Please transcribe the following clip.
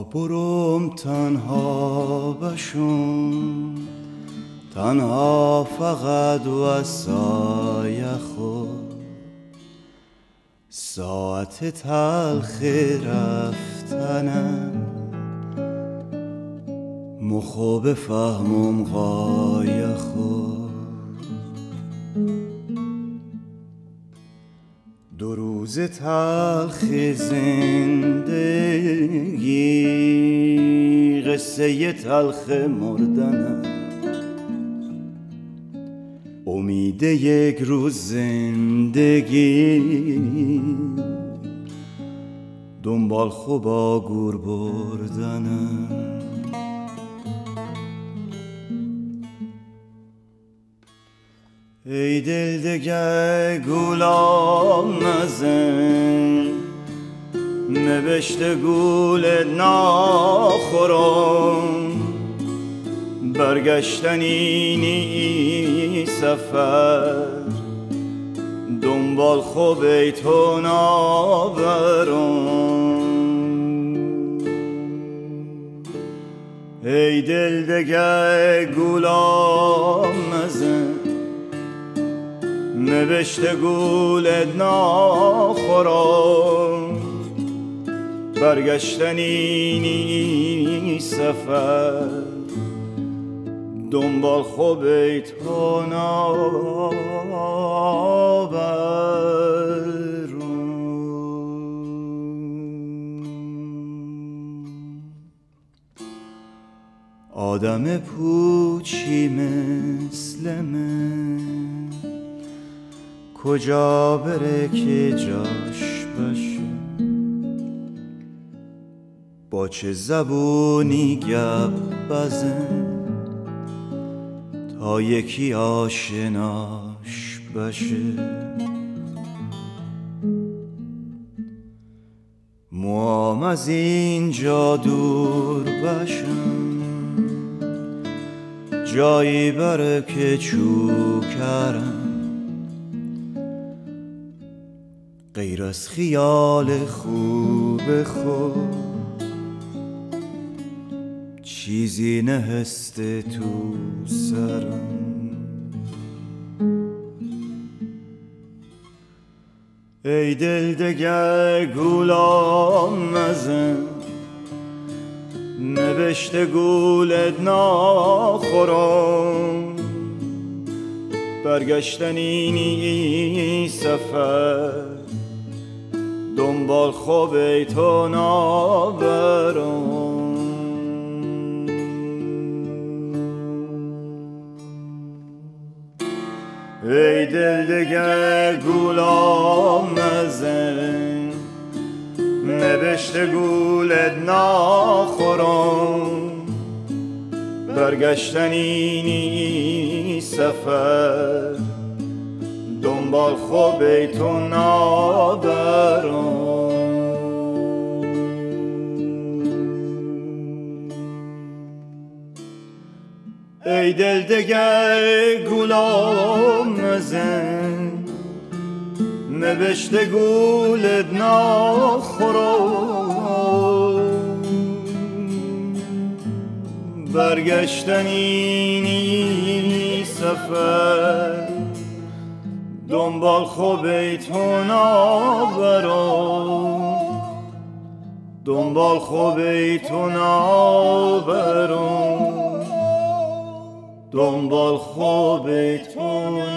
برم تنها بشم، تنها فقط وسای خود. ساعت تلخ رفتنم مخو بفهمم غای خود. دو روز تلخ زندگی قصه تلخ مردنم، امید یک روز زندگی دنبال خوبا گور بردنم. ای دل دگر گولام مزن، نوشته گول ناخورم. برگشتنی نی سفر، دنبال خوب تو نبرم. ای دل دگر گولام مزن، نوشته گولت ناخورم. برگشتنی نی سفر، دنبال خوب تو نبرم. آدم پوچی مثل من کجا بره که جاش باشه؟ با چه زبونی گپ بزن تا یکی آشناش باشه؟ موام از اینجا دور باشم، جایی بره که چوکرم. غیر از خیال خوب خود چیزی نهسته تو سرم. ای دل دگر گولام مزن، نوشته گولت ناخورم. برگشتنی نی سفر، دنبال خوب تو نبرم. ای دل دگر گولام مزن، نوشته گولت ناخورم. برگشتنی نی سفر، دنبال خوب تو نبرم. ای دل دگر گولام مزن، نوشته گولت ناخورم. برگشتنی نی سفر، دنبال خوب تو نبرم. دنبال خوب تو نبرم. دنبال خوب تو